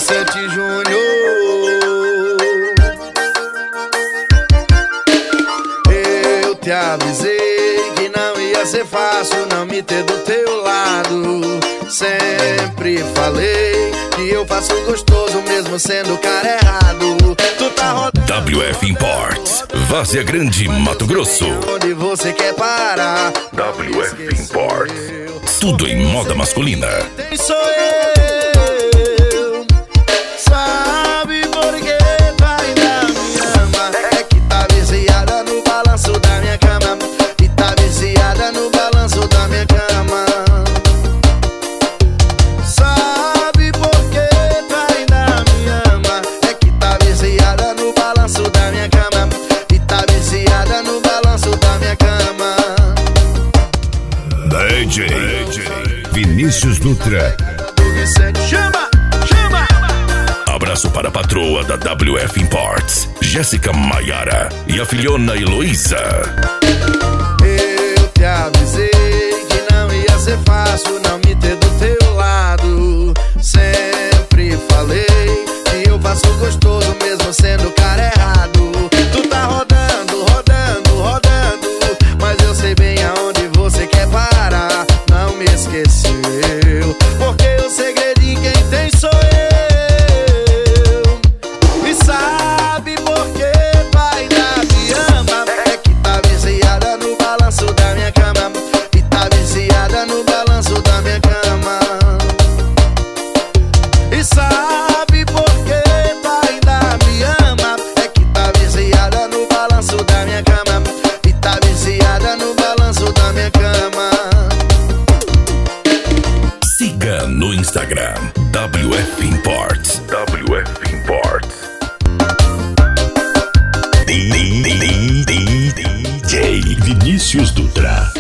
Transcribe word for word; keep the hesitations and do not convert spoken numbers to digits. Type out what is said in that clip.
Vicente Júnior. Eu te avisei que não ia ser fácil não me ter do teu lado. Sempre falei que eu faço gostoso mesmo sendo o cara errado. Tu tá rodando W F Imports, Várzea Grande, Mato Grosso. onde você quer parar. W F Imports, tudo em moda masculina. Quem sou eu? Sabe por que tu ainda me ama? É que tá viciada no balanço da minha cama. E tá viciada no balanço da minha cama. Sabe por que tu ainda me ama? É que tá viciada no balanço da minha cama. E tá viciada no balanço da minha cama. D J Vinícius Dutra. Chama, chama. Abraço para a patroa da W F Imports, Jéssica Maiara, e a filhona Heloísa. Eu te avisei que não ia ser fácil não me ter do teu lado. Sempre falei que eu faço gostoso mesmo sendo o cara errado. Tu tá rodando, rodando, rodando, mas eu sei bem aonde você quer parar. Não me esqueceu, porque o segredinho quem tem sou eu. E sabe por que tu ainda me ama? É que tá viciada no balanço da minha cama. E tá viciada no balanço da minha cama. E sabe por que tu ainda me ama? É que tá viciada no balanço da minha cama. E tá viciada no balanço da minha cama. Siga no Instagram W F Imports. W F Imports. D J Vinícius Dutra.